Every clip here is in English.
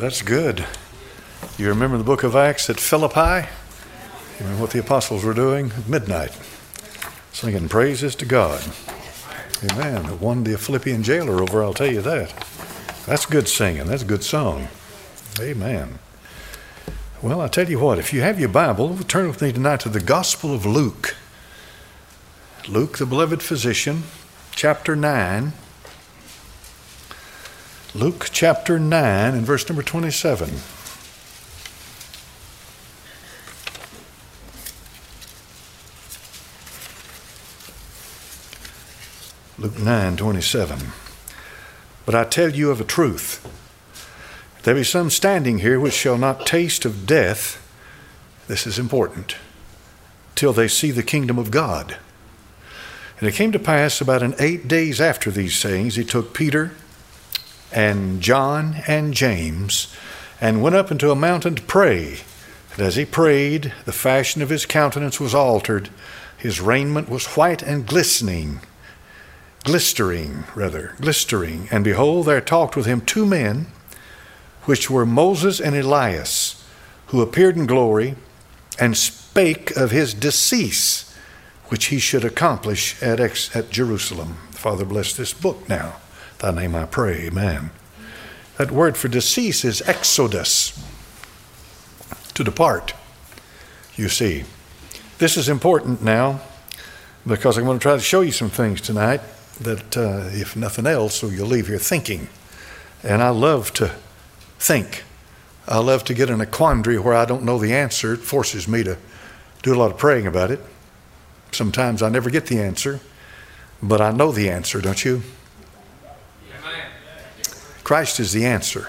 That's good. You remember the book of Acts at Philippi? You remember what the apostles were doing at midnight? Singing praises to God. Amen. It won the Philippian jailer over, I'll tell you that. That's good singing. That's a good song. Amen. Well, I tell you what, if you have your Bible, turn with me tonight to the Gospel of Luke. Luke, the beloved physician, chapter 9. Luke chapter 9 and verse number 27. Luke 9:27. But I tell you of a truth, there be some standing here which shall not taste of death, this is important, till they see the kingdom of God. And it came to pass about 8 days after these sayings, he took Peter and John and James and went up into a mountain to pray. And as he prayed, the fashion of his countenance was altered. His raiment was white and glistering. And behold, there talked with him 2 men, which were Moses and Elias, who appeared in glory, and spake of his decease, which he should accomplish at Jerusalem. Father, bless this book now. Thy name I pray, amen. That word for decease is exodus, to depart. You see, this is important now, because I'm going to try to show you some things tonight that, if nothing else, so you'll leave here thinking. And I love to think. I love to get in a quandary where I don't know the answer. It forces me to do a lot of praying about it. Sometimes I never get the answer, but I know the answer, don't you? Christ is the answer,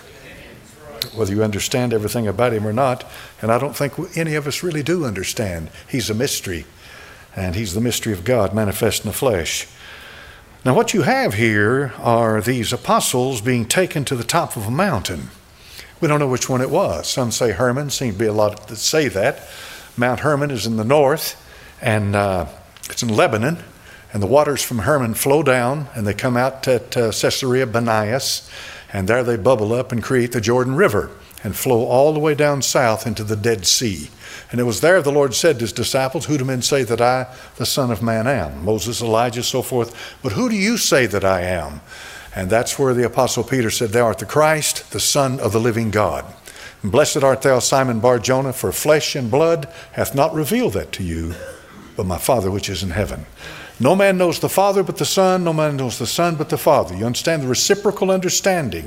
whether you understand everything about him or not. And I don't think any of us really do understand. He's a mystery, and he's the mystery of God manifest in the flesh. Now, what you have here are these apostles being taken to the top of a mountain. We don't know which one it was. Some say Hermon. Seems to be a lot that say that. Mount Hermon is in the north, and it's in Lebanon. And the waters from Hermon flow down, and they come out at Caesarea Banias, and there they bubble up and create the Jordan River and flow all the way down south into the Dead Sea. And it was there the Lord said to his disciples, who do men say that I, the Son of Man, am? Moses, Elijah, so forth. But who do you say that I am? And that's where the Apostle Peter said, Thou art the Christ, the Son of the living God. And blessed art thou, Simon Bar-Jonah, for flesh and blood hath not revealed that to you, but my Father which is in heaven. No man knows the Father but the Son, no man knows the Son but the Father. You understand the reciprocal understanding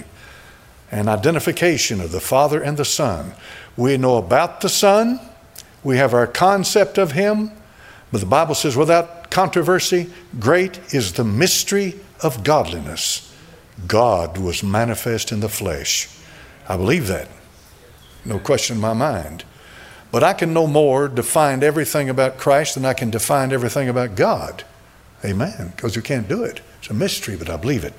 and identification of the Father and the Son. We know about the Son. We have our concept of him. But the Bible says, without controversy, great is the mystery of godliness. God was manifest in the flesh. I believe that. No question in my mind. But I can no more define everything about Christ than I can define everything about God. Amen. Because you can't do it. It's a mystery, but I believe it.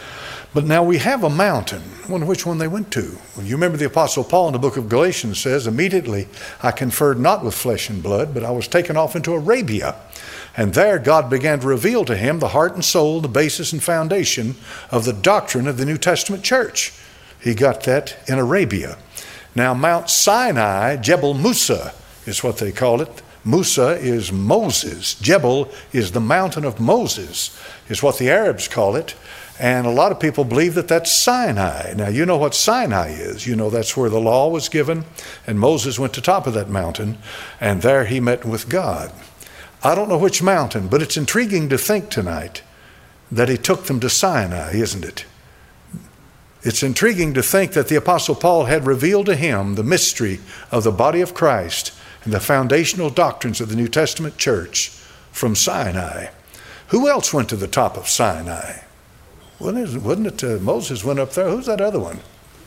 But now we have a mountain. I wonder which one they went to. Well, you remember the Apostle Paul in the book of Galatians says, immediately I conferred not with flesh and blood, but I was taken off into Arabia. And there God began to reveal to him the heart and soul, the basis and foundation of the doctrine of the New Testament church. He got that in Arabia. Now Mount Sinai, Jebel Musa is what they call it. Musa is Moses. Jebel is the mountain of Moses, is what the Arabs call it. And a lot of people believe that that's Sinai. Now, you know what Sinai is. You know that's where the law was given. And Moses went to the top of that mountain, and there he met with God. I don't know which mountain, but it's intriguing to think tonight that he took them to Sinai, isn't it? It's intriguing to think that the Apostle Paul had revealed to him the mystery of the body of Christ and the foundational doctrines of the New Testament church from Sinai. Who else went to the top of Sinai? Wasn't it Moses went up there? Who's that other one?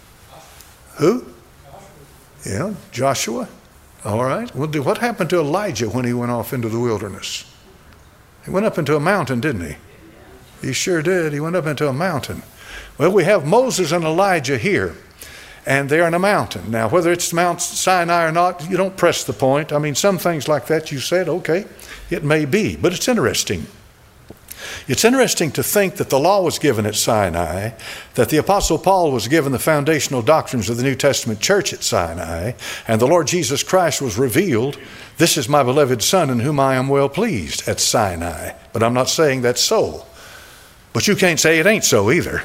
Who? Yeah, Joshua. All right. Well, what happened to Elijah when he went off into the wilderness? He went up into a mountain, didn't he? He sure did. He went up into a mountain. Well, we have Moses and Elijah here, and they're in a mountain. Now, whether it's Mount Sinai or not, you don't press the point. I mean, some things like that you said, okay, it may be, but it's interesting. It's interesting to think that the law was given at Sinai, that the Apostle Paul was given the foundational doctrines of the New Testament church at Sinai, and the Lord Jesus Christ was revealed, "This is my beloved Son in whom I am well pleased," at Sinai. But I'm not saying that's so. But you can't say it ain't so either.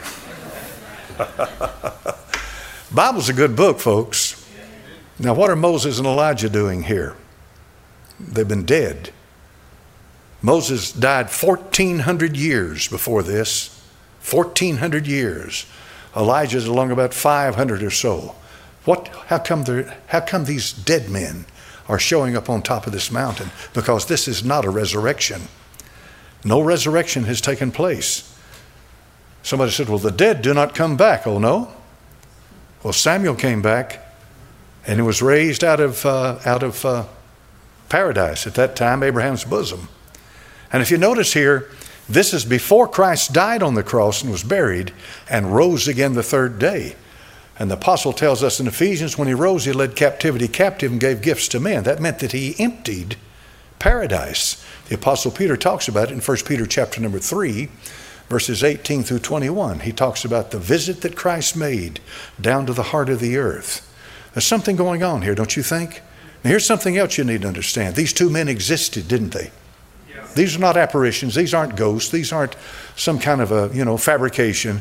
Bible's a good book, folks. Now, what are Moses and Elijah doing here? They've been dead. Moses died 1,400 years before this. 1,400 years. Elijah's along about 500 or so. How come these dead men are showing up on top of this mountain? Because this is not a resurrection. No resurrection has taken place. Somebody said, well, the dead do not come back. Oh, no? Well, Samuel came back, and he was raised out of paradise at that time, Abraham's bosom. And if you notice here, this is before Christ died on the cross and was buried and rose again the third day. And the apostle tells us in Ephesians, when he rose, he led captivity captive and gave gifts to men. That meant that he emptied paradise. The apostle Peter talks about it in 1 Peter chapter number 3, verses 18 through 21. He talks about the visit that Christ made down to the heart of the earth. There's something going on here, don't you think? Now, here's something else you need to understand. These two men existed, didn't they? These are not apparitions. These aren't ghosts. These aren't some kind of a, fabrication,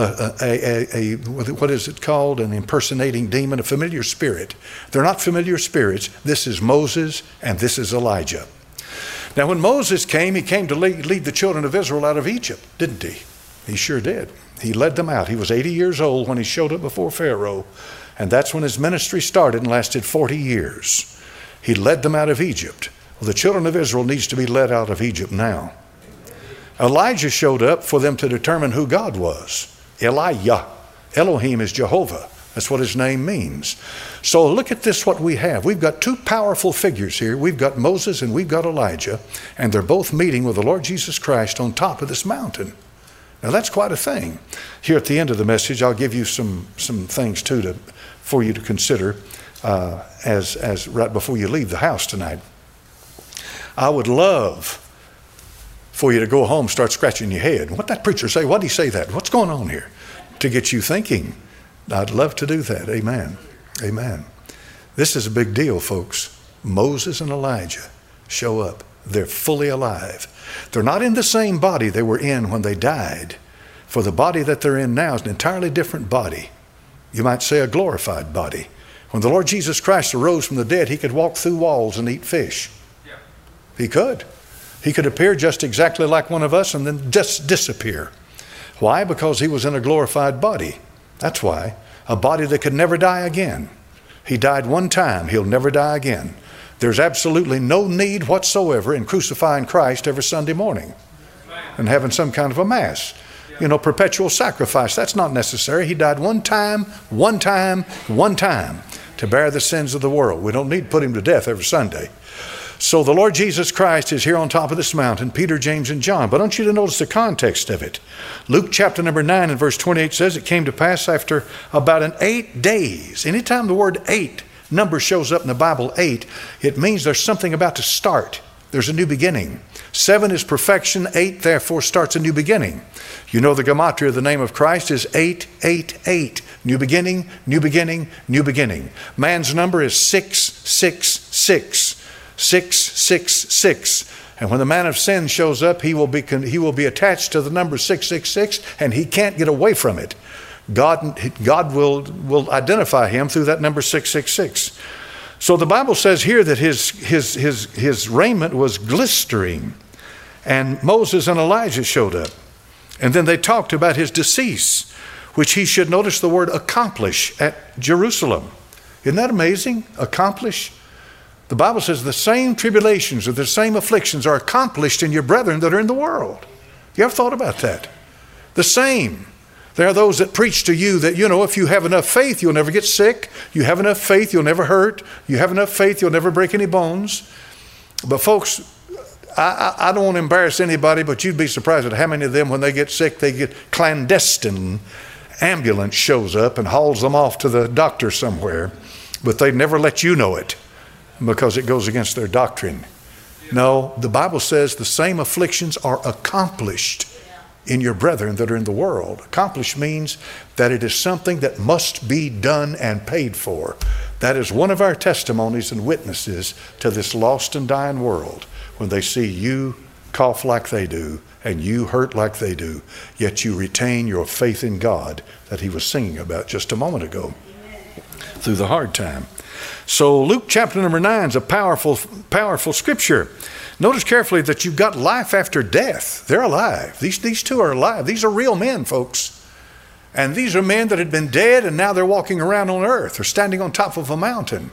what is it called? An impersonating demon, a familiar spirit. They're not familiar spirits. This is Moses and this is Elijah. Now, when Moses came, he came to lead the children of Israel out of Egypt, didn't he? He sure did. He led them out. He was 80 years old when he showed up before Pharaoh, and that's when his ministry started and lasted 40 years. He led them out of Egypt. Well, the children of Israel needs to be led out of Egypt now. Elijah showed up for them to determine who God was. Elijah. Elohim is Jehovah. That's what his name means. So look at this, what we have. We've got two powerful figures here. We've got Moses and we've got Elijah, and they're both meeting with the Lord Jesus Christ on top of this mountain. Now that's quite a thing. Here at the end of the message, I'll give you some things too for you to consider as right before you leave the house tonight. I would love for you to go home and start scratching your head. What that preacher say? Why did he say that? What's going on here? To get you thinking. I'd love to do that. Amen. Amen. This is a big deal, folks. Moses and Elijah show up. They're fully alive. They're not in the same body they were in when they died. For the body that they're in now is an entirely different body. You might say a glorified body. When the Lord Jesus Christ arose from the dead, he could walk through walls and eat fish. He could. He could appear just exactly like one of us and then just disappear. Why? Because he was in a glorified body. That's why. A body that could never die again. He died one time. He'll never die again. There's absolutely no need whatsoever in crucifying Christ every Sunday morning and having some kind of a mass. Perpetual sacrifice. That's not necessary. He died one time to bear the sins of the world. We don't need to put him to death every Sunday. So the Lord Jesus Christ is here on top of this mountain, Peter, James, and John. But I want you to notice the context of it. Luke chapter number 9 and verse 28 says, it came to pass after about 8 days. Anytime the word 8 number shows up in the Bible, 8, it means there's something about to start. There's a new beginning. 7 is perfection. 8, therefore, starts a new beginning. You know the gematria of the name of Christ is 888. New beginning, new beginning, new beginning. Man's number is 666. 666. And when the man of sin shows up, he will be attached to the number 666, and he can't get away from it. God will identify him through that number 666. So the Bible says here that his raiment was glistering, and Moses and Elijah showed up. And then they talked about his decease, which he should, notice the word accomplish, at Jerusalem. Isn't that amazing? Accomplish. The Bible says the same tribulations or the same afflictions are accomplished in your brethren that are in the world. You ever thought about that? The same. There are those that preach to you that, if you have enough faith, you'll never get sick. You have enough faith, you'll never hurt. You have enough faith, you'll never break any bones. But folks, I don't want to embarrass anybody, but you'd be surprised at how many of them, when they get sick, they get clandestine ambulance shows up and hauls them off to the doctor somewhere. But they never let you know it, because it goes against their doctrine. No, the Bible says the same afflictions are accomplished in your brethren that are in the world. Accomplished means that it is something that must be done and paid for. That is one of our testimonies and witnesses to this lost and dying world, when they see you cough like they do and you hurt like they do, yet you retain your faith in God that he was singing about just a moment ago through the hard time. So Luke chapter number 9 is a powerful scripture. Notice carefully that you've got life after death. They're alive. These two are alive. These are real men, folks. And these are men that had been dead and now they're walking around on earth. They're standing on top of a mountain.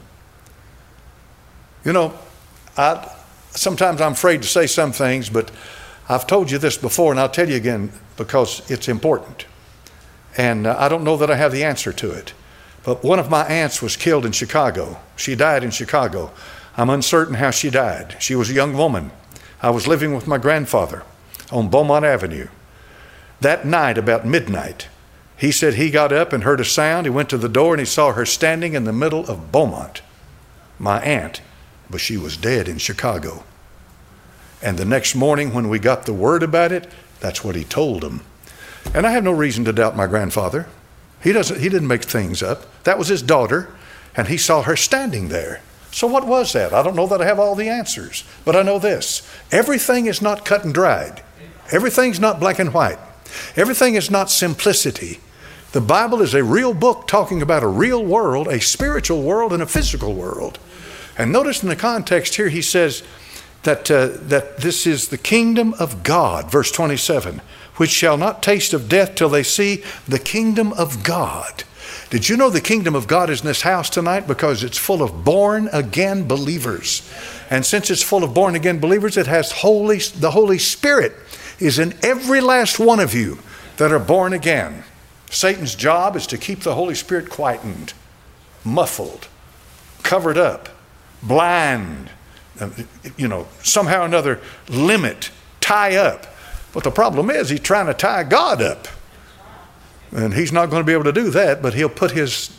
You know, sometimes I'm afraid to say some things, but I've told you this before and I'll tell you again because it's important. And I don't know that I have the answer to it. But one of my aunts was killed in Chicago. She died in Chicago. I'm uncertain how she died. She was a young woman. I was living with my grandfather on Beaumont Avenue. That night, about midnight, he said he got up and heard a sound. He went to the door and he saw her standing in the middle of Beaumont, my aunt, but she was dead in Chicago. And the next morning when we got the word about it, that's what he told them. And I have no reason to doubt my grandfather. He didn't make things up. That was his daughter, and he saw her standing there. So what was that? I don't know that I have all the answers, but I know this. Everything is not cut and dried. Everything's not black and white. Everything is not simplicity. The Bible is a real book talking about a real world, a spiritual world, and a physical world. And notice in the context here, he says that this is the kingdom of God, verse 27, which shall not taste of death till they see the kingdom of God. Did you know the kingdom of God is in this house tonight? Because it's full of born again believers. And since it's full of born again believers, it has the Holy Spirit is in every last one of you that are born again. Satan's job is to keep the Holy Spirit quietened, muffled, covered up, blind, somehow or another limit, tie up. But the problem is he's trying to tie God up. And he's not going to be able to do that, but he'll put his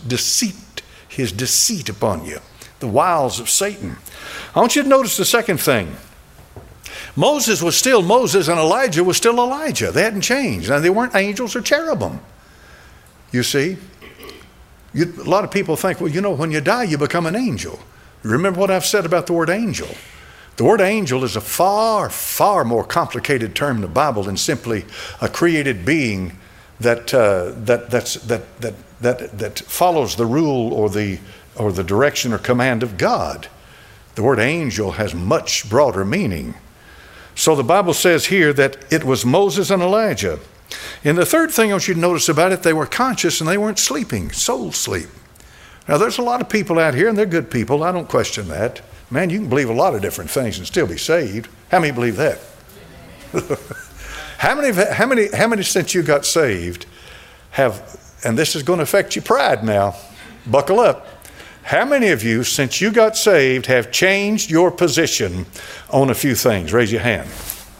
deceit upon you, the wiles of Satan. I want you to notice the second thing. Moses was still Moses and Elijah was still Elijah. They hadn't changed. Now, they weren't angels or cherubim. You see, a lot of people think, well, when you die, you become an angel. Remember what I've said about the word angel. The word angel is a far, far more complicated term in the Bible than simply a created being that follows the rule or the direction or command of God. The word angel has much broader meaning. So the Bible says here that it was Moses and Elijah. And the third thing I want you to notice about it, they were conscious and they weren't sleeping, soul sleep. Now there's a lot of people out here and they're good people. I don't question that. Man, you can believe a lot of different things and still be saved. How many believe that? How many since you got saved have, and this is going to affect your pride now, buckle up. How many of you since you got saved have changed your position on a few things? Raise your hand.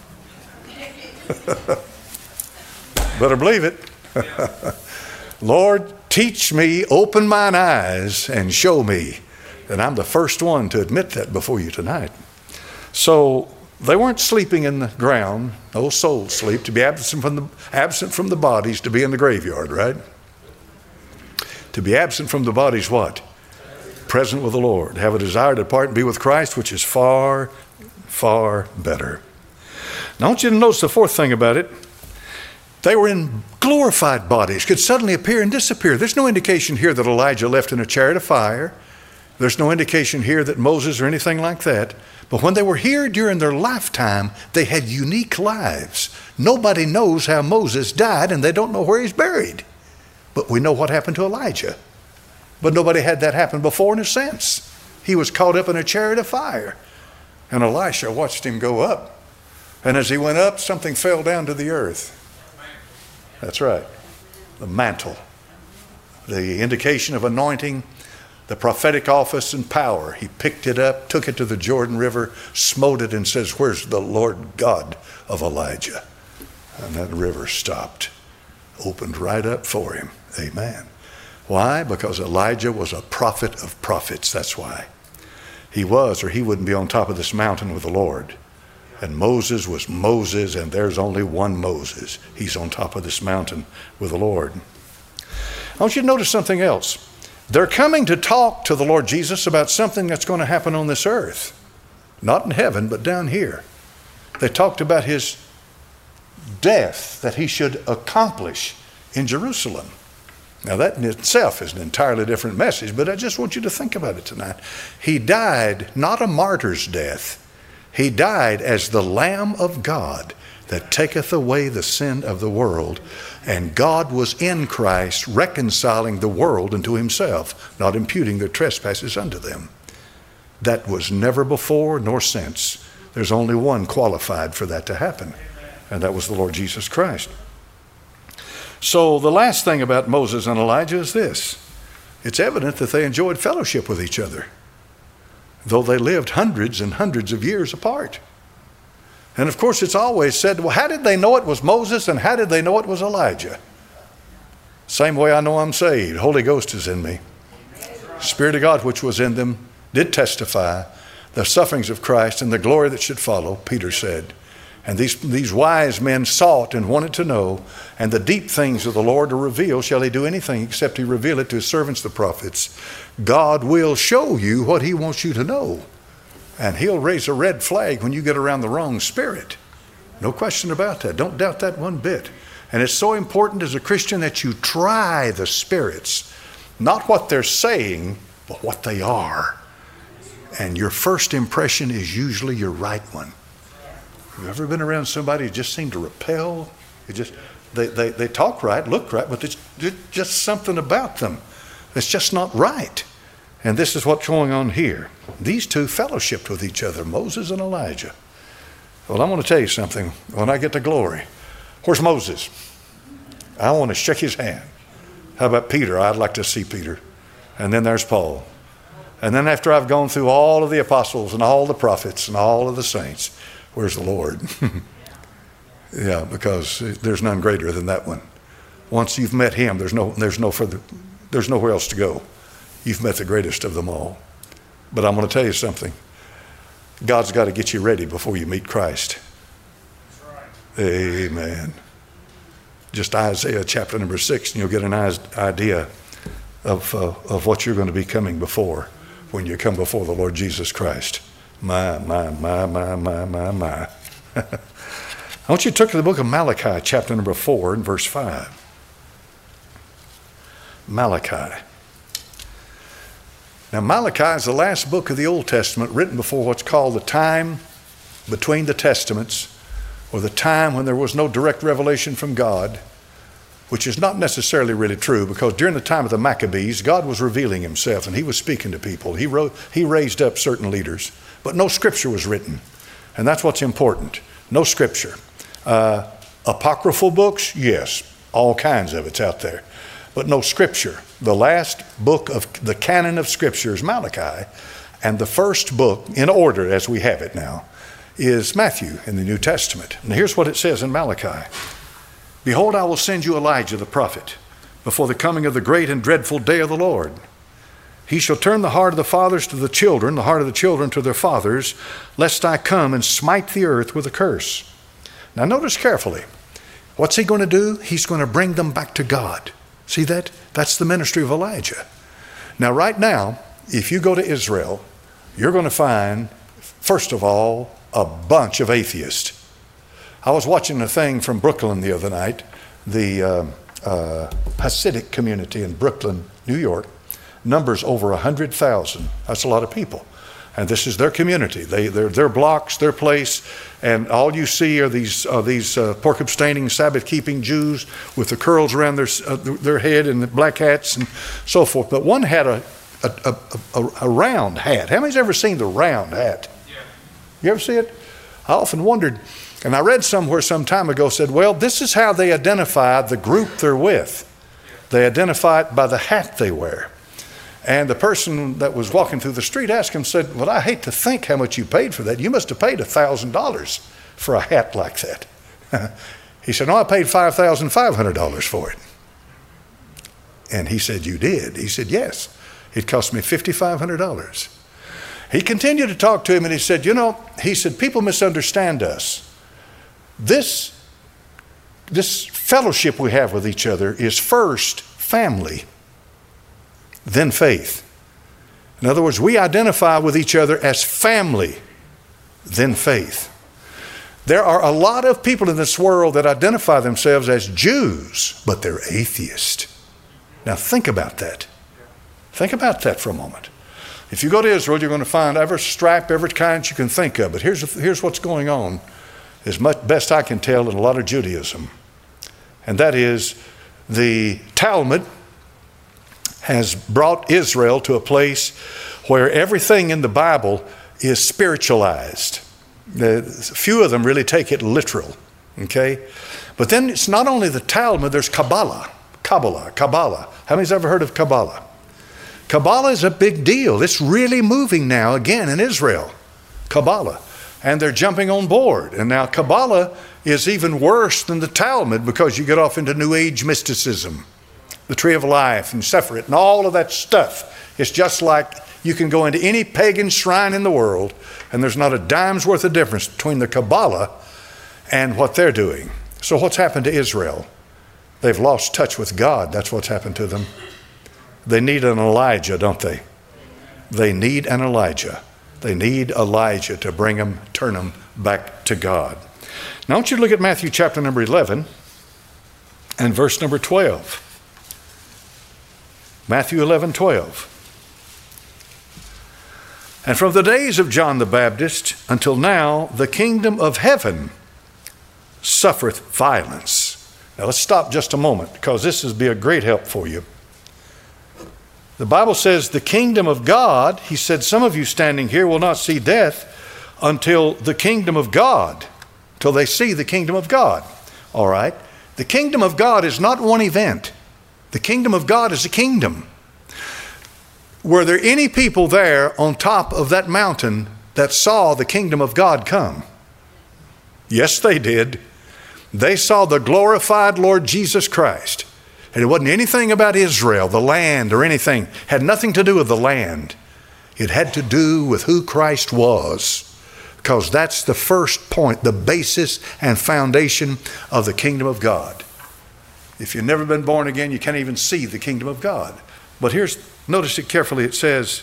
Better believe it. Lord, teach me, open mine eyes, and show me. And I'm the first one to admit that before you tonight. So they weren't sleeping in the ground, no soul sleep, to be absent from the bodies, to be in the graveyard, right? To be absent from the bodies, what? Present with the Lord. Have a desire to depart and be with Christ, which is far, far better. Now I want you to notice the fourth thing about it. They were in glorified bodies, could suddenly appear and disappear. There's no indication here that Elijah left in a chariot of fire. There's no indication here that Moses or anything like that. But when they were here during their lifetime, they had unique lives. Nobody knows how Moses died, and they don't know where he's buried. But we know what happened to Elijah. But nobody had that happen before in a sense. He was caught up in a chariot of fire. And Elisha watched him go up. And as he went up, something fell down to the earth. That's right. The mantle. The indication of anointing, the prophetic office and power. He picked it up, took it to the Jordan River, smote it, and says, "Where's the Lord God of Elijah?" And that river stopped, opened right up for him. Amen. Why? Because Elijah was a prophet of prophets. That's why. He was, or he wouldn't be on top of this mountain with the Lord. And Moses was Moses, and there's only one Moses. He's on top of this mountain with the Lord. I want you to notice something else. They're coming to talk to the Lord Jesus about something that's going to happen on this earth. Not in heaven, but down here. They talked about his death that he should accomplish in Jerusalem. Now that in itself is an entirely different message, but I just want you to think about it tonight. He died not a martyr's death. He died as the Lamb of God that taketh away the sin of the world. And God was in Christ reconciling the world unto himself, not imputing their trespasses unto them. That was never before nor since. There's only one qualified for that to happen, and that was the Lord Jesus Christ. So the last thing about Moses and Elijah is this. It's evident that they enjoyed fellowship with each other, though they lived hundreds and hundreds of years apart. And of course, it's always said, well, how did they know it was Moses and how did they know it was Elijah? Same way I know I'm saved. Holy Ghost is in me. Spirit of God which was in them did testify the sufferings of Christ and the glory that should follow, Peter said. And these wise men sought and wanted to know, and the deep things of the Lord are revealed. Shall he do anything except he reveal it to his servants, the prophets? God will show you what he wants you to know. And he'll raise a red flag when you get around the wrong spirit. No question about that. Don't doubt that one bit. And it's so important as a Christian that you try the spirits. Not what they're saying, but what they are. And your first impression is usually your right one. Have you ever been around somebody who just seemed to repel? They talk right, look right, but there's just something about them that's just not right. And this is what's going on here. These two fellowshiped with each other, Moses and Elijah. Well, I'm going to tell you something. When I get to glory, where's Moses? I want to shake his hand. How about Peter? I'd like to see Peter. And then there's Paul. And then after I've gone through all of the apostles and all the prophets and all of the saints, where's the Lord? Yeah, because there's none greater than that one. Once you've met him, there's nowhere else to go. You've met the greatest of them all. But I'm going to tell you something. God's got to get you ready before you meet Christ. Amen. Just Isaiah chapter number 6, and you'll get an idea of what you're going to be coming before when you come before the Lord Jesus Christ. My. I want you to turn to the book of Malachi, chapter number 4 and verse 5. Malachi. Now, Malachi is the last book of the Old Testament written before what's called the time between the Testaments, or the time when there was no direct revelation from God, which is not necessarily really true, because during the time of the Maccabees, God was revealing himself and he was speaking to people. He raised up certain leaders, but no scripture was written. And that's what's important. No scripture. Apocryphal books, yes, all kinds of it's out there, but no scripture. The last book of the canon of scripture is Malachi, and the first book in order as we have it now is Matthew in the New Testament. And here's what it says in Malachi. Behold, I will send you Elijah the prophet before the coming of the great and dreadful day of the Lord. He shall turn the heart of the fathers to the children, the heart of the children to their fathers, lest I come and smite the earth with a curse. Now notice carefully. What's he going to do? He's going to bring them back to God. See that? That's the ministry of Elijah. Now right now, if you go to Israel, you're going to find, first of all, a bunch of atheists. I was watching a thing from Brooklyn the other night, the Hasidic community in Brooklyn, New York, numbers over 100,000. That's a lot of people. And this is their community. Their blocks, their place, and all you see are these pork-abstaining, Sabbath-keeping Jews with the curls around their head and the black hats and so forth. But one had a round hat. How many's ever seen the round hat? Yeah. You ever see it? I often wondered, and I read somewhere some time ago, said, well, this is how they identify the group they're with. They identify it by the hat they wear. And the person that was walking through the street asked him, said, well, I hate to think how much you paid for that. You must have paid $1,000 for a hat like that. He said, no, I paid $5,500 for it. And he said, you did? He said, yes. It cost me $5,500. He continued to talk to him, and he said, he said, people misunderstand us. This fellowship we have with each other is first family, then faith. In other words, we identify with each other as family, then faith. There are a lot of people in this world that identify themselves as Jews, but they're atheists. Now think about that. Think about that for a moment. If you go to Israel, you're going to find every stripe, every kind you can think of. But here's what's going on, as much best I can tell, in a lot of Judaism. And that is, the Talmud has brought Israel to a place where everything in the Bible is spiritualized. A few of them really take it literal, okay? But then it's not only the Talmud, there's Kabbalah. How many's ever heard of Kabbalah? Kabbalah is a big deal. It's really moving now again in Israel. Kabbalah. And they're jumping on board. And now Kabbalah is even worse than the Talmud, because you get off into New Age mysticism, the Tree of Life and Sephirot and all of that stuff. It's just like you can go into any pagan shrine in the world, and there's not a dime's worth of difference between the Kabbalah and what they're doing. So what's happened to Israel? They've lost touch with God. That's what's happened to them. They need an Elijah, don't they? They need an Elijah. They need Elijah to bring them, turn them back to God. Now I want you to look at Matthew chapter number 11 and verse number 12. Matthew 11:12. And from the days of John the Baptist until now, the kingdom of heaven suffereth violence. Now let's stop just a moment, because this will be a great help for you. The Bible says the kingdom of God, he said, some of you standing here will not see death until the kingdom of God, till they see the kingdom of God. All right. The kingdom of God is not one event. The kingdom of God is a kingdom. Were there any people there on top of that mountain that saw the kingdom of God come? Yes, they did. They saw the glorified Lord Jesus Christ. And it wasn't anything about Israel, the land, or anything. It had nothing to do with the land. It had to do with who Christ was, because that's the first point, the basis and foundation of the kingdom of God. If you've never been born again, you can't even see the kingdom of God. But notice it carefully. It says,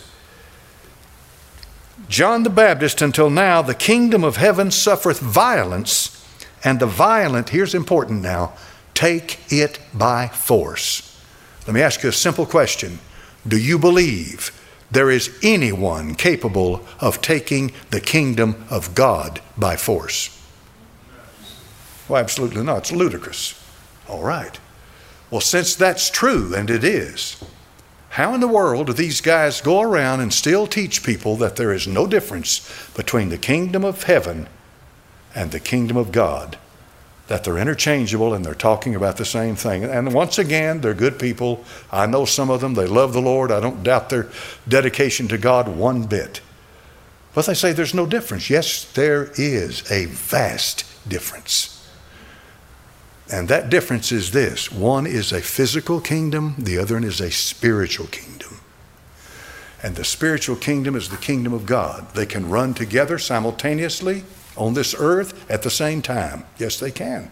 John the Baptist until now, the kingdom of heaven suffereth violence, and the violent, here's important now, take it by force. Let me ask you a simple question. Do you believe there is anyone capable of taking the kingdom of God by force? Well, absolutely not. It's ludicrous. All right. Well, since that's true, and it is, how in the world do these guys go around and still teach people that there is no difference between the kingdom of heaven and the kingdom of God? That they're interchangeable and they're talking about the same thing. And once again, they're good people. I know some of them. They love the Lord. I don't doubt their dedication to God one bit. But they say there's no difference. Yes, there is a vast difference. And that difference is this. One is a physical kingdom. The other one is a spiritual kingdom. And the spiritual kingdom is the kingdom of God. They can run together simultaneously on this earth at the same time. Yes, they can.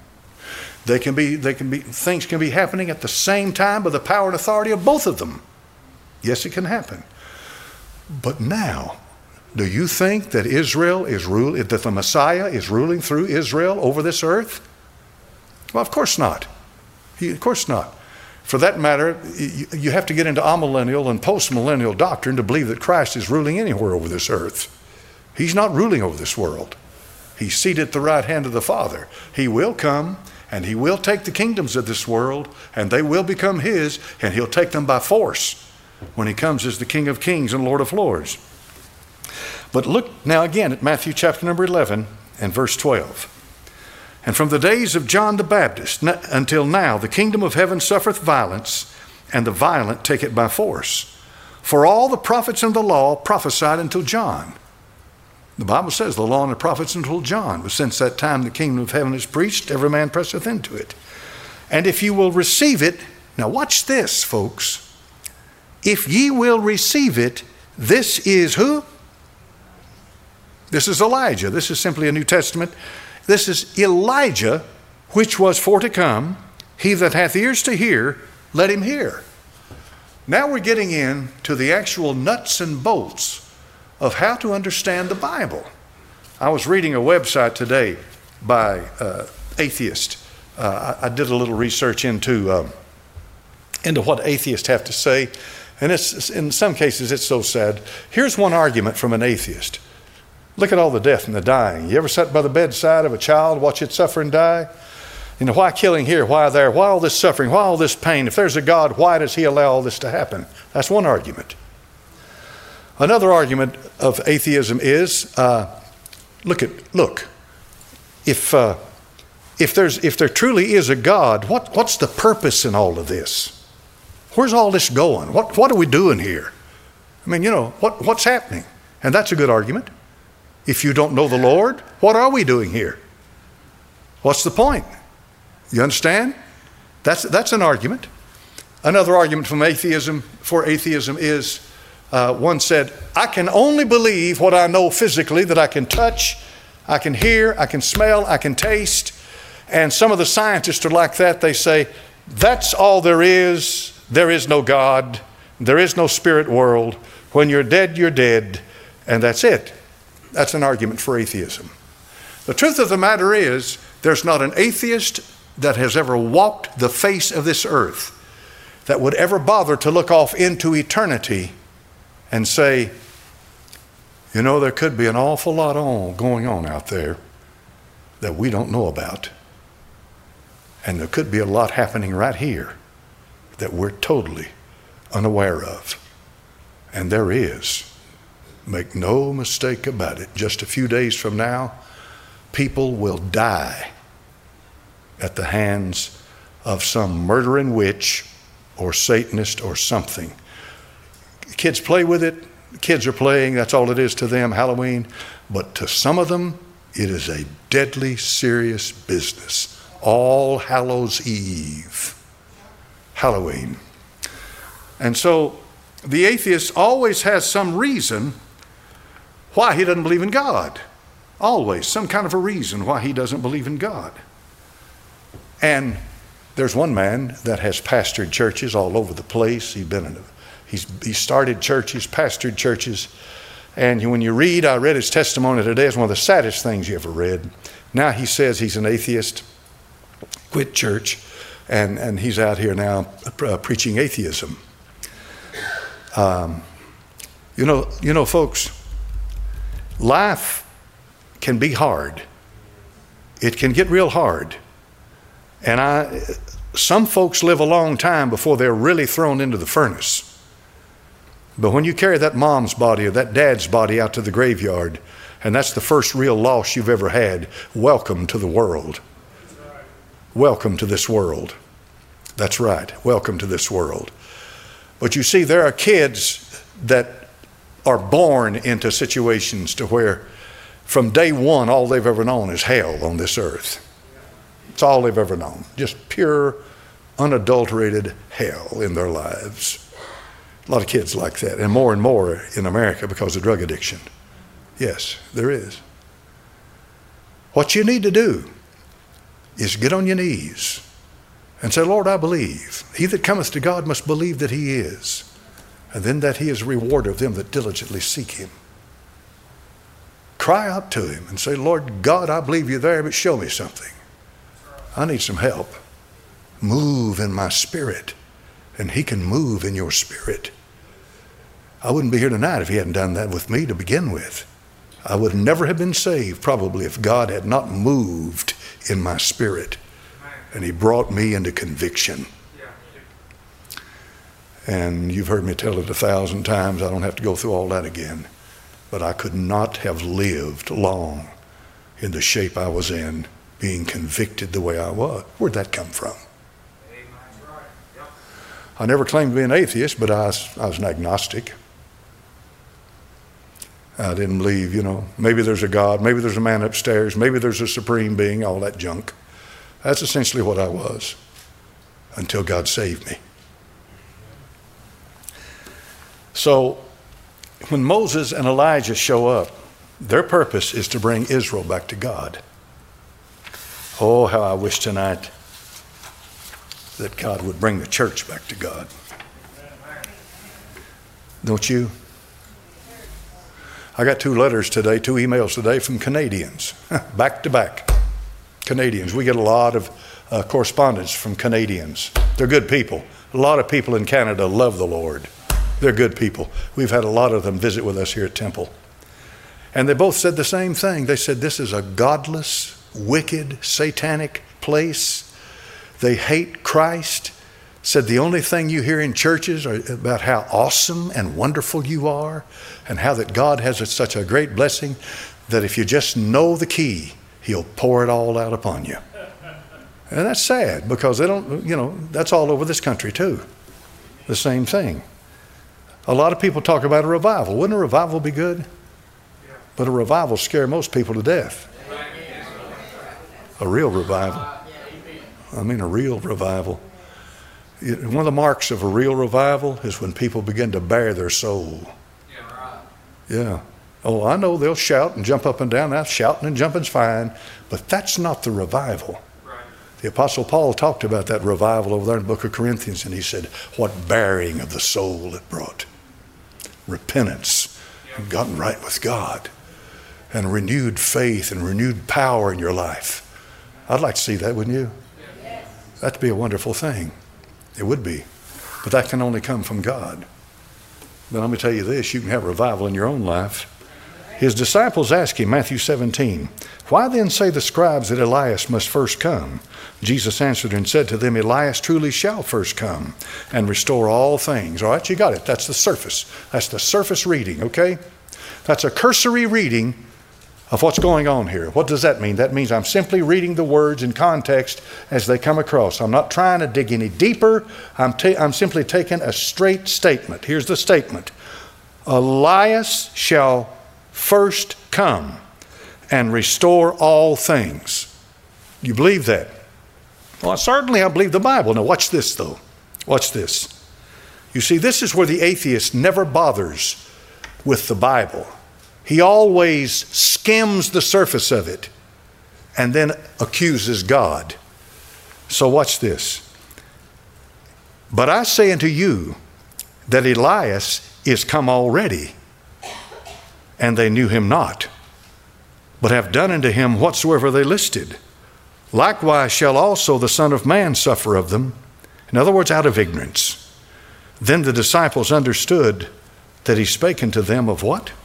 Things can be happening at the same time by the power and authority of both of them. Yes, it can happen. But now, do you think that that the Messiah is ruling through Israel over this earth? Well, of course not. Of course not. For that matter, you have to get into amillennial and postmillennial doctrine to believe that Christ is ruling anywhere over this earth. He's not ruling over this world. He's seated at the right hand of the Father. He will come, and he will take the kingdoms of this world, and they will become his, and he'll take them by force when he comes as the King of Kings and Lord of Lords. But look now again at Matthew chapter number 11 and verse 12. And from the days of John the Baptist until now, the kingdom of heaven suffereth violence, and the violent take it by force. For all the prophets and the law prophesied until John. The Bible says the law and the prophets until John. But since that time the kingdom of heaven is preached, every man presseth into it. And if you will receive it, now watch this, folks. If ye will receive it, this is who? This is Elijah. This is simply a New Testament. This is Elijah, which was for to come. He that hath ears to hear, let him hear. Now we're getting into the actual nuts and bolts of how to understand the Bible. I was reading a website today by atheist. I did a little research into what atheists have to say, and it's, in some cases it's so sad. Here's one argument from an atheist. Look at all the death and the dying. You ever sat by the bedside of a child, watch it suffer and die? You know, why killing here, why there, why all this suffering, why all this pain? If there's a God, why does he allow all this to happen? That's one argument. Another argument of atheism is, look, if there truly is a God, what's the purpose in all of this? Where's all this going? What are we doing here? I mean, you know, what's happening? And that's a good argument. If you don't know the Lord, what are we doing here? What's the point? You understand? That's an argument. Another argument for atheism is, one said, I can only believe what I know physically, that I can touch, I can hear, I can smell, I can taste. And some of the scientists are like that. They say, that's all there is. There is no God. There is no spirit world. When you're dead, you're dead. And that's it. That's an argument for atheism. The truth of the matter is, there's not an atheist that has ever walked the face of this earth that would ever bother to look off into eternity and say, you know, there could be an awful lot going on out there that we don't know about. And there could be a lot happening right here that we're totally unaware of. And there is. Make no mistake about it. Just a few days from now, people will die at the hands of some murdering witch or Satanist or something. Kids play with it. Kids are playing. That's all it is to them, Halloween. But to some of them, it is a deadly serious business. All Hallows Eve, Halloween. And so the atheist always has some reason why he doesn't believe in God. Always some kind of a reason why he doesn't believe in God. And there's one man that has pastored churches all over the place. He started churches, pastored churches. And when you read, I read his testimony today. It's one of the saddest things you ever read. Now he says he's an atheist, quit church, and he's out here now preaching atheism. You know, folks, life can be hard. It can get real hard. And some folks live a long time before they're really thrown into the furnace. But when you carry that mom's body or that dad's body out to the graveyard, and that's the first real loss you've ever had, welcome to the world. Welcome to this world. That's right. Welcome to this world. But you see, there are kids that are born into situations to where from day one, all they've ever known is hell on this earth. It's all they've ever known. Just pure, unadulterated hell in their lives. A lot of kids like that, and more in America because of drug addiction. Yes, there is. What you need to do is get on your knees and say, Lord, I believe. He that cometh to God must believe that he is, and then that he is a rewarder of them that diligently seek him. Cry out to him and say, Lord God, I believe you're there, but show me something. I need some help. Move in my spirit, and he can move in your spirit. I wouldn't be here tonight if he hadn't done that with me to begin with. I would never have been saved probably if God had not moved in my spirit and he brought me into conviction. And you've heard me tell it 1,000 times. I don't have to go through all that again. But I could not have lived long in the shape I was in, being convicted the way I was. Where'd that come from? I never claimed to be an atheist, but I was an agnostic. I didn't believe, maybe there's a God, maybe there's a man upstairs, maybe there's a supreme being, all that junk. That's essentially what I was until God saved me. So when Moses and Elijah show up, Their purpose is to bring Israel back to God. Oh, how I wish tonight that God would bring the church back to God. Don't you? I got 2 letters today, 2 emails today from Canadians, back to back. Canadians. We get a lot of correspondence from Canadians. They're good people. A lot of people in Canada love the Lord. They're good people. We've had a lot of them visit with us here at Temple. And they both said the same thing. They said this is a godless, wicked, satanic place. They hate Christ. Said the only thing you hear in churches are about how awesome and wonderful you are and how that God has such a great blessing that if you just know the key, He'll pour it all out upon you. And that's sad because they don't, that's all over this country too. The same thing. A lot of people talk about a revival. Wouldn't a revival be good? But a revival scare most people to death. A real revival. I mean a real revival. One of the marks of a real revival is when people begin to bare their soul. Yeah. Oh, I know they'll shout and jump up and down. Now, shouting and jumping's fine, but that's not the revival. The Apostle Paul talked about that revival over there in the book of Corinthians, and he said, what bearing of the soul it brought. Repentance, and gotten right with God, and renewed faith and renewed power in your life. I'd like to see that, wouldn't you? That'd be a wonderful thing. It would be. But that can only come from God. But let me tell you this, you can have revival in your own life. His disciples asked him, Matthew 17, why then say the scribes that Elias must first come? Jesus answered and said to them, Elias truly shall first come and restore all things. All right, you got it. That's the surface. That's the surface reading, okay? That's a cursory reading of what's going on here. What does that mean? That means I'm simply reading the words in context as they come across. I'm not trying to dig any deeper. I'm simply taking a straight statement. Here's the statement. Elias shall first come and restore all things. You believe that? Well, certainly I believe the Bible. Now watch this though. Watch this. You see, this is where the atheist never bothers with the Bible. He always skims the surface of it and then accuses God. So watch this. But I say unto you that Elias is come already, and they knew him not, but have done unto him whatsoever they listed. Likewise shall also the Son of Man suffer of them. In other words, out of ignorance. Then the disciples understood that he spake unto them of what?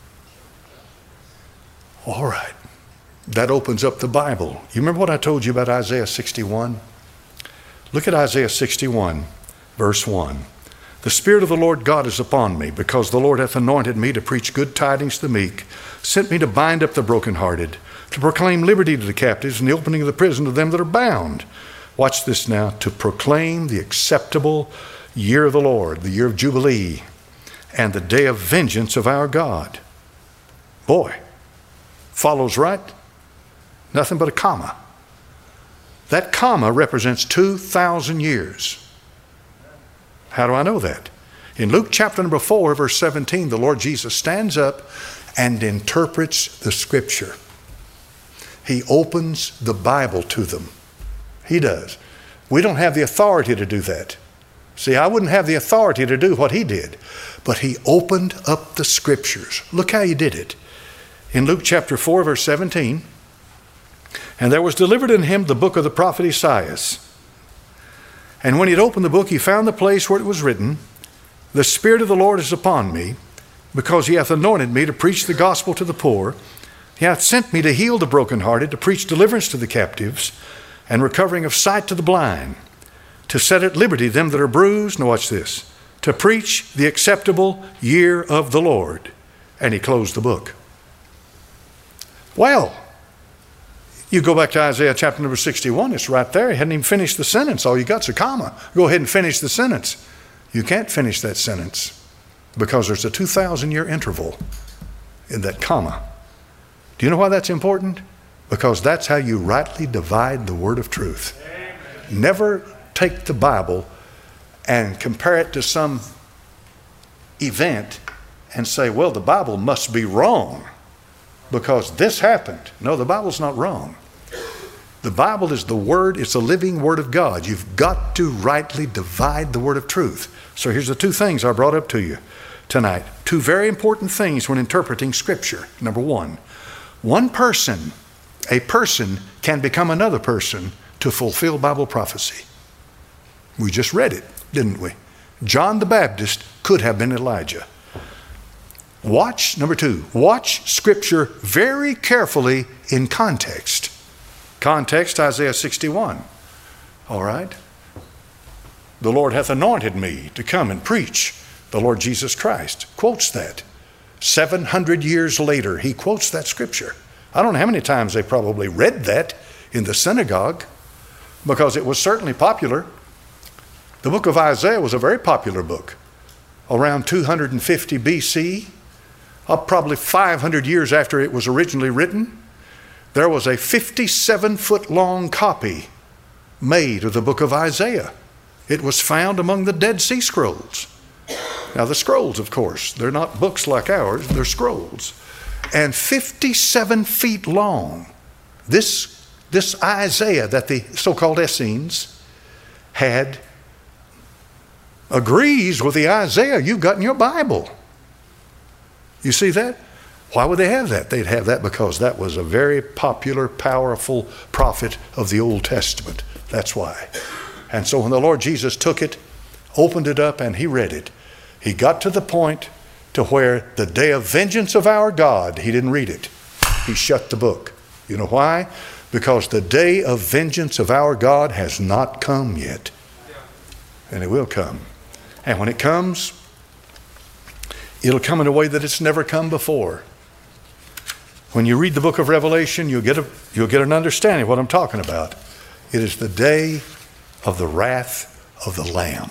All right. That opens up the Bible. You remember what I told you about Isaiah 61? Look at Isaiah 61, verse 1. The Spirit of the Lord God is upon me, because the Lord hath anointed me to preach good tidings to the meek, sent me to bind up the brokenhearted, to proclaim liberty to the captives and the opening of the prison to them that are bound. Watch this now. To proclaim the acceptable year of the Lord, the year of Jubilee, and the day of vengeance of our God. Boy, follows right? Nothing but a comma. That comma represents 2,000 years. How do I know that? In Luke chapter number 4, verse 17, the Lord Jesus stands up and interprets the scripture. He opens the Bible to them. He does. We don't have the authority to do that. See, I wouldn't have the authority to do what he did, but he opened up the scriptures. Look how he did it. In Luke chapter 4, verse 17, and there was delivered in him the book of the prophet Esaias. And when he had opened the book, he found the place where it was written, the Spirit of the Lord is upon me, because he hath anointed me to preach the gospel to the poor. He hath sent me to heal the brokenhearted, to preach deliverance to the captives, and recovering of sight to the blind, to set at liberty them that are bruised. Now watch this. To preach the acceptable year of the Lord. And he closed the book. Well, you go back to Isaiah chapter number 61, it's right there. He hadn't even finished the sentence. All you got's a comma. Go ahead and finish the sentence. You can't finish that sentence because there's a 2,000-year interval in that comma. Do you know why that's important? Because that's how you rightly divide the word of truth. Amen. Never take the Bible and compare it to some event and say, well, the Bible must be wrong. because this happened. No, the Bible's not wrong. The Bible is the Word. It's a living Word of God. You've got to rightly divide the Word of truth. So here's the two things I brought up to you tonight. Two very important things when interpreting Scripture. Number one person, a person can become another person to fulfill Bible prophecy. We just read it, didn't we? John the Baptist could have been Elijah. Number two, watch Scripture very carefully in context. Context, Isaiah 61. All right? The Lord hath anointed me to come and preach the Lord Jesus Christ. Quotes that. 700 years later, he quotes that Scripture. I don't know how many times they probably read that in the synagogue, because it was certainly popular. The book of Isaiah was a very popular book. Around 250 BC, up probably 500 years after it was originally written, there was a 57-foot long copy made of the book of Isaiah. It was found among the Dead Sea Scrolls. Now the scrolls, of course, they're not books like ours, they're scrolls. And 57 feet long. This Isaiah that the so-called Essenes had agrees with the Isaiah you've got in your Bible. You see that? Why would they have that? They'd have that because that was a very popular, powerful prophet of the Old Testament. That's why. And so when the Lord Jesus took it, opened it up, and he read it, he got to the point to where the day of vengeance of our God, he didn't read it. He shut the book. You know why? Because the day of vengeance of our God has not come yet. And it will come. And when it comes, it'll come in a way that it's never come before. When you read the book of Revelation, you'll get an understanding of what I'm talking about. It is the day of the wrath of the Lamb.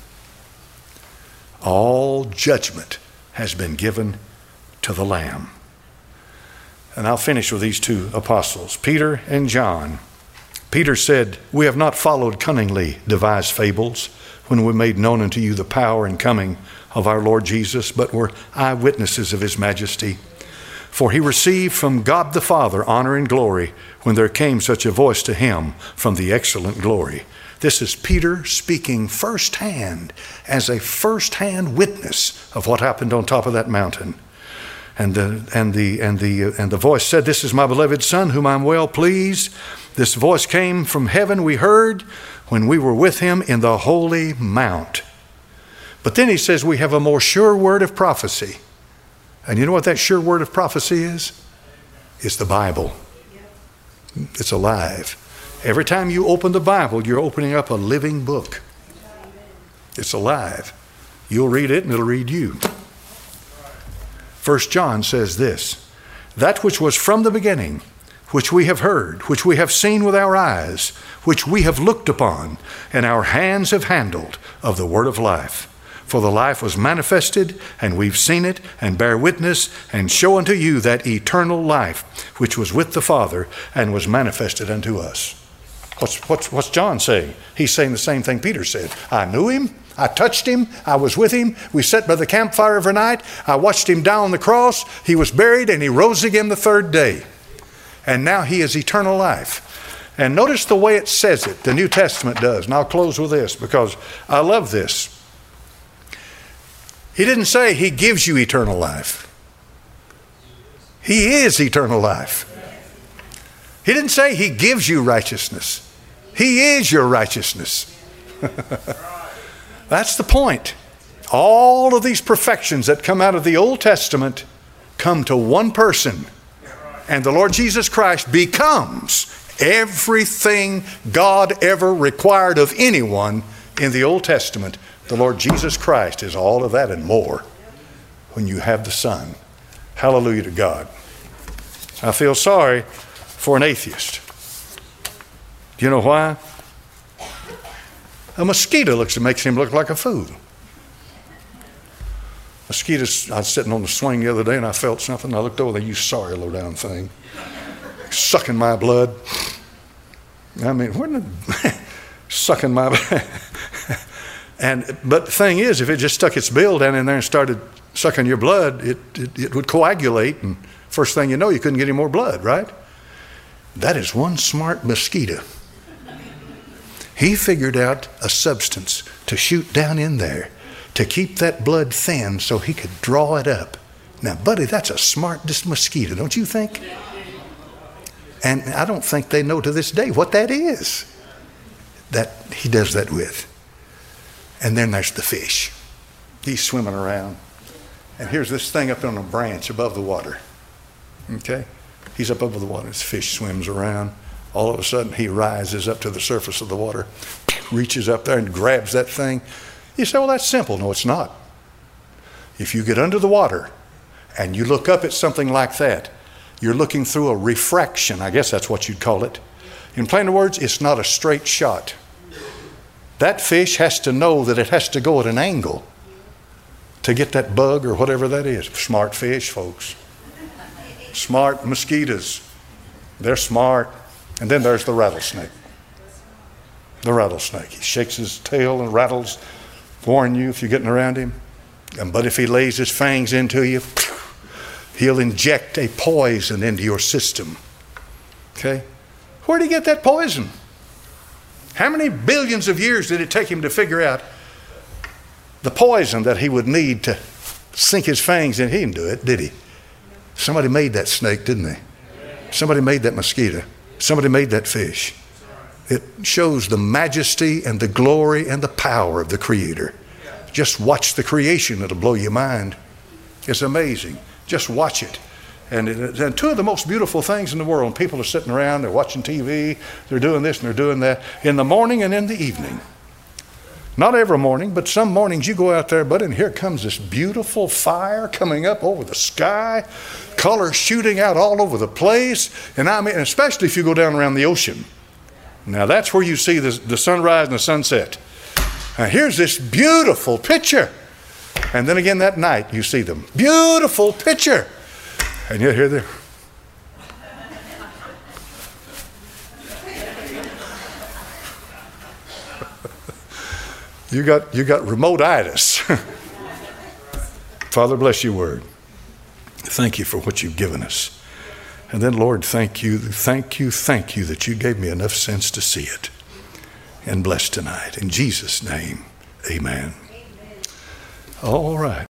All judgment has been given to the Lamb. And I'll finish with these two apostles, Peter and John. Peter said, "We have not followed cunningly devised fables when we made known unto you the power and coming of our Lord Jesus, but were eyewitnesses of his majesty. For he received from God the Father honor and glory when there came such a voice to him from the excellent glory." This is Peter speaking firsthand, as a firsthand witness of what happened on top of that mountain. And the voice said, "This is my beloved Son, whom I'm well pleased." This voice came from heaven, we heard when we were with him in the holy mount. But then he says we have a more sure word of prophecy. And you know what that sure word of prophecy is? It's the Bible. It's alive. Every time you open the Bible, you're opening up a living book. It's alive. You'll read it and it'll read you. 1 John says this, "That which was from the beginning, which we have heard, which we have seen with our eyes, which we have looked upon, and our hands have handled of the word of life. For the life was manifested, and we've seen it, and bear witness, and show unto you that eternal life, which was with the Father, and was manifested unto us." What's John saying? He's saying the same thing Peter said. I knew him. I touched him. I was with him. We sat by the campfire every night. I watched him die on the cross. He was buried, and he rose again the third day. And now he is eternal life. And notice the way it says it, the New Testament does. And I'll close with this because I love this. He didn't say he gives you eternal life. He is eternal life. He didn't say he gives you righteousness. He is your righteousness. That's the point. All of these perfections that come out of the Old Testament come to one person. And the Lord Jesus Christ becomes everything God ever required of anyone in the Old Testament. The Lord Jesus Christ is all of that and more when you have the Son. Hallelujah to God. I feel sorry for an atheist. Do you know why? A mosquito makes him look like a fool. Mosquitoes, I was sitting on the swing the other day and I felt something. I looked over there, you sorry low down thing. Sucking my blood. I mean, sucking my blood. But the thing is, if it just stuck its bill down in there and started sucking your blood, it would coagulate and First thing you know, you couldn't get any more blood, right? That is one smart mosquito. He figured out a substance to shoot down in there to keep that blood thin so he could draw it up. Now, buddy, that's a smart mosquito, don't you think? And I don't think they know to this day what that is that he does that with. And then there's the fish. He's swimming around. And here's this thing up on a branch above the water. Okay? He's up over the water. This fish swims around. All of a sudden, he rises up to the surface of the water, reaches up there and grabs that thing. You say, well, that's simple. No, it's not. If you get under the water and you look up at something like that, you're looking through a refraction. I guess that's what you'd call it. In plain words, it's not a straight shot. That fish has to know that it has to go at an angle to get that bug or whatever that is. Smart fish, folks. Smart mosquitoes. They're smart. And then there's the rattlesnake. The rattlesnake. He shakes his tail and rattles, warn you if you're getting around him. But if he lays his fangs into you, he'll inject a poison into your system. Okay? Where did he get that poison? How many billions of years did it take him to figure out the poison that he would need to sink his fangs in? He didn't do it, did he? Somebody made that snake, didn't they? Somebody made that mosquito. Somebody made that fish. It shows the majesty and the glory and the power of the Creator. Just watch the creation. It'll blow your mind. It's amazing. Just watch it. And two of the most beautiful things in the world, people are sitting around, they're watching TV, they're doing this and they're doing that, in the morning and in the evening. Not every morning, but some mornings you go out there, buddy, and here comes this beautiful fire coming up over the sky, colors shooting out all over the place, and I mean, especially if you go down around the ocean. Now that's where you see the sunrise and the sunset. Now here's this beautiful picture. And then again that night you see them. Beautiful picture. And you hear the You got remote-itis. Father, bless your word. Thank you for what you've given us. And then, Lord, thank you that you gave me enough sense to see it. And bless tonight. In Jesus' name, amen. All right.